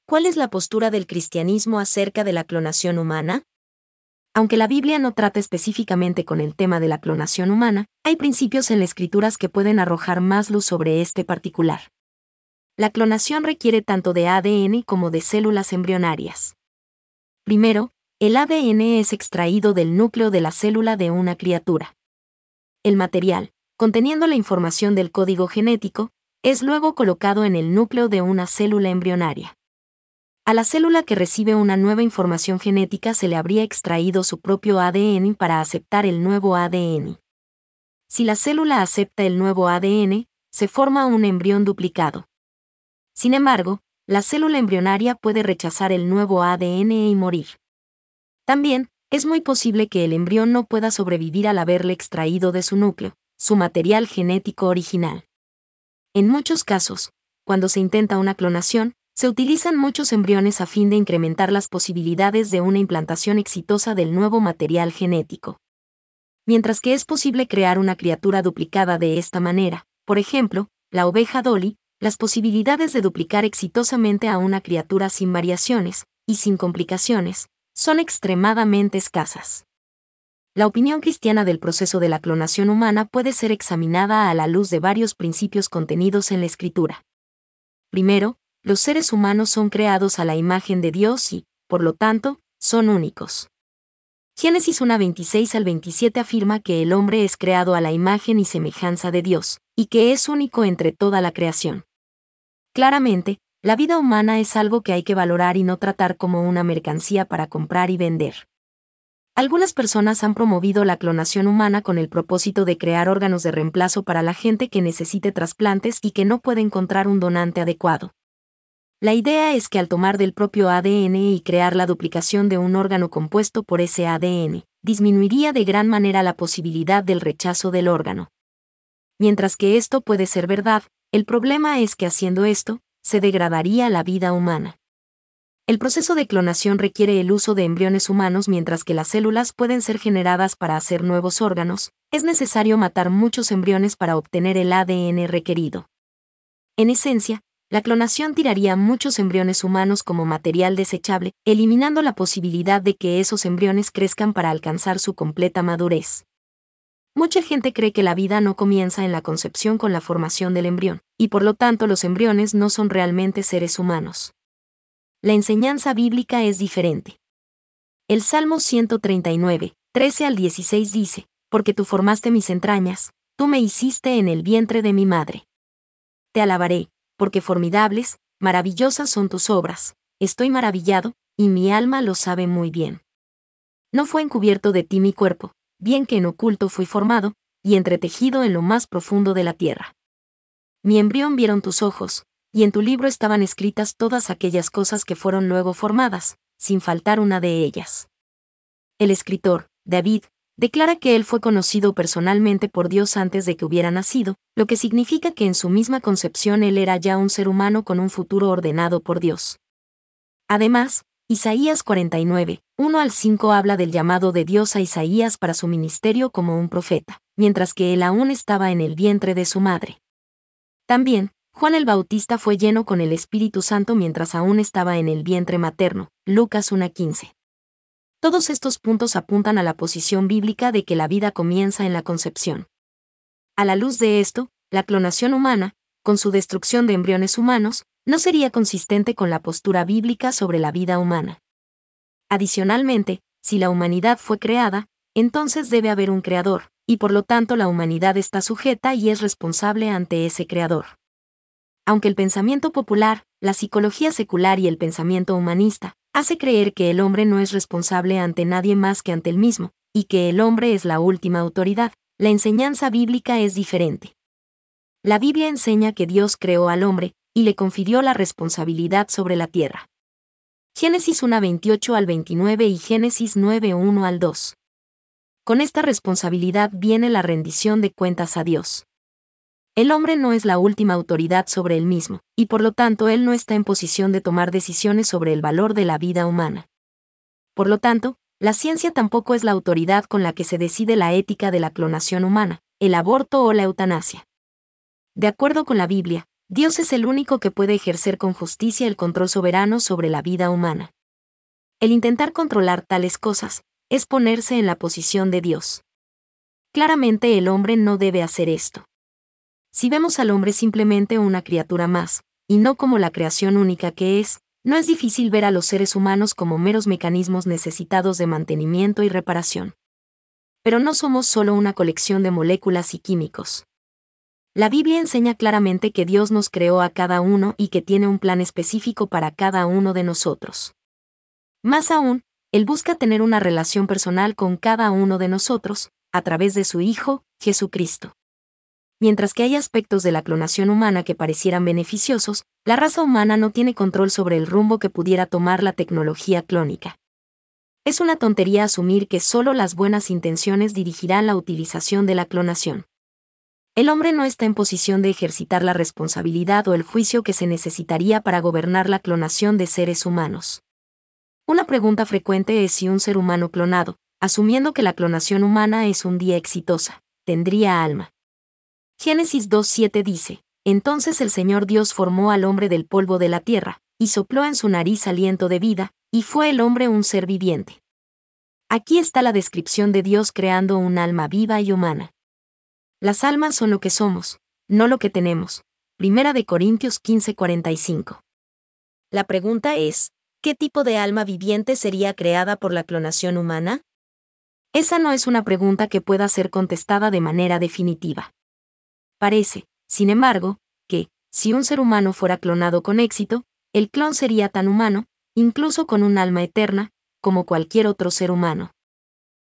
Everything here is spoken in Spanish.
¿Cuál es la postura del cristianismo acerca de la clonación humana? Aunque la Biblia no trata específicamente con el tema de la clonación humana, hay principios en las Escrituras que pueden arrojar más luz sobre este particular. La clonación requiere tanto de ADN como de células embrionarias. Primero, el ADN es extraído del núcleo de la célula de una criatura. El material, conteniendo la información del código genético, es luego colocado en el núcleo de una célula embrionaria. A la célula que recibe una nueva información genética se le habría extraído su propio ADN para aceptar el nuevo ADN. Si la célula acepta el nuevo ADN, se forma un embrión duplicado. Sin embargo, la célula embrionaria puede rechazar el nuevo ADN y morir. También, es muy posible que el embrión no pueda sobrevivir al haberle extraído de su núcleo, su material genético original. En muchos casos, cuando se intenta una clonación, se utilizan muchos embriones a fin de incrementar las posibilidades de una implantación exitosa del nuevo material genético. Mientras que es posible crear una criatura duplicada de esta manera, por ejemplo, la oveja Dolly, las posibilidades de duplicar exitosamente a una criatura sin variaciones, y sin complicaciones, son extremadamente escasas. La opinión cristiana del proceso de la clonación humana puede ser examinada a la luz de varios principios contenidos en la Escritura. Primero, los seres humanos son creados a la imagen de Dios y, por lo tanto, son únicos. Génesis 1:26 al 27 afirma que el hombre es creado a la imagen y semejanza de Dios, y que es único entre toda la creación. Claramente, la vida humana es algo que hay que valorar y no tratar como una mercancía para comprar y vender. Algunas personas han promovido la clonación humana con el propósito de crear órganos de reemplazo para la gente que necesite trasplantes y que no puede encontrar un donante adecuado. La idea es que al tomar del propio ADN y crear la duplicación de un órgano compuesto por ese ADN, disminuiría de gran manera la posibilidad del rechazo del órgano. Mientras que esto puede ser verdad, el problema es que haciendo esto, se degradaría la vida humana. El proceso de clonación requiere el uso de embriones humanos mientras que las células pueden ser generadas para hacer nuevos órganos, es necesario matar muchos embriones para obtener el ADN requerido. En esencia, la clonación tiraría muchos embriones humanos como material desechable, eliminando la posibilidad de que esos embriones crezcan para alcanzar su completa madurez. Mucha gente cree que la vida no comienza en la concepción con la formación del embrión, y por lo tanto los embriones no son realmente seres humanos. La enseñanza bíblica es diferente. El Salmo 139, 13 al 16 dice, «Porque tú formaste mis entrañas, tú me hiciste en el vientre de mi madre. Te alabaré, porque formidables, maravillosas son tus obras, estoy maravillado, y mi alma lo sabe muy bien. No fue encubierto de ti mi cuerpo, bien que en oculto fui formado, y entretejido en lo más profundo de la tierra. Mi embrión vieron tus ojos, y en tu libro estaban escritas todas aquellas cosas que fueron luego formadas, sin faltar una de ellas». El escritor, David, declara que él fue conocido personalmente por Dios antes de que hubiera nacido, lo que significa que en su misma concepción él era ya un ser humano con un futuro ordenado por Dios. Además, Isaías 49, 1 al 5 habla del llamado de Dios a Isaías para su ministerio como un profeta, mientras que él aún estaba en el vientre de su madre. También, Juan el Bautista fue lleno con el Espíritu Santo mientras aún estaba en el vientre materno, Lucas 1:15. Todos estos puntos apuntan a la posición bíblica de que la vida comienza en la concepción. A la luz de esto, la clonación humana, con su destrucción de embriones humanos, no sería consistente con la postura bíblica sobre la vida humana. Adicionalmente, si la humanidad fue creada, entonces debe haber un creador, y por lo tanto la humanidad está sujeta y es responsable ante ese creador. Aunque el pensamiento popular, la psicología secular y el pensamiento humanista hace creer que el hombre no es responsable ante nadie más que ante él mismo, y que el hombre es la última autoridad, la enseñanza bíblica es diferente. La Biblia enseña que Dios creó al hombre, y le confirió la responsabilidad sobre la tierra. Génesis 1:28 al 29 y Génesis 9:1 al 2. Con esta responsabilidad viene la rendición de cuentas a Dios. El hombre no es la última autoridad sobre él mismo, y por lo tanto él no está en posición de tomar decisiones sobre el valor de la vida humana. Por lo tanto, la ciencia tampoco es la autoridad con la que se decide la ética de la clonación humana, el aborto o la eutanasia. De acuerdo con la Biblia, Dios es el único que puede ejercer con justicia el control soberano sobre la vida humana. El intentar controlar tales cosas es ponerse en la posición de Dios. Claramente el hombre no debe hacer esto. Si vemos al hombre simplemente una criatura más, y no como la creación única que es, no es difícil ver a los seres humanos como meros mecanismos necesitados de mantenimiento y reparación. Pero no somos solo una colección de moléculas y químicos. La Biblia enseña claramente que Dios nos creó a cada uno y que tiene un plan específico para cada uno de nosotros. Más aún, Él busca tener una relación personal con cada uno de nosotros, a través de su Hijo, Jesucristo. Mientras que hay aspectos de la clonación humana que parecieran beneficiosos, la raza humana no tiene control sobre el rumbo que pudiera tomar la tecnología clónica. Es una tontería asumir que solo las buenas intenciones dirigirán la utilización de la clonación. El hombre no está en posición de ejercitar la responsabilidad o el juicio que se necesitaría para gobernar la clonación de seres humanos. Una pregunta frecuente es si un ser humano clonado, asumiendo que la clonación humana es un día exitosa, tendría alma. Génesis 2:7 dice, entonces el Señor Dios formó al hombre del polvo de la tierra, y sopló en su nariz aliento de vida, y fue el hombre un ser viviente. Aquí está la descripción de Dios creando un alma viva y humana. Las almas son lo que somos, no lo que tenemos. 1 Corintios 15:45. La pregunta es, ¿qué tipo de alma viviente sería creada por la clonación humana? Esa no es una pregunta que pueda ser contestada de manera definitiva. Parece, sin embargo, que, si un ser humano fuera clonado con éxito, el clon sería tan humano, incluso con un alma eterna, como cualquier otro ser humano.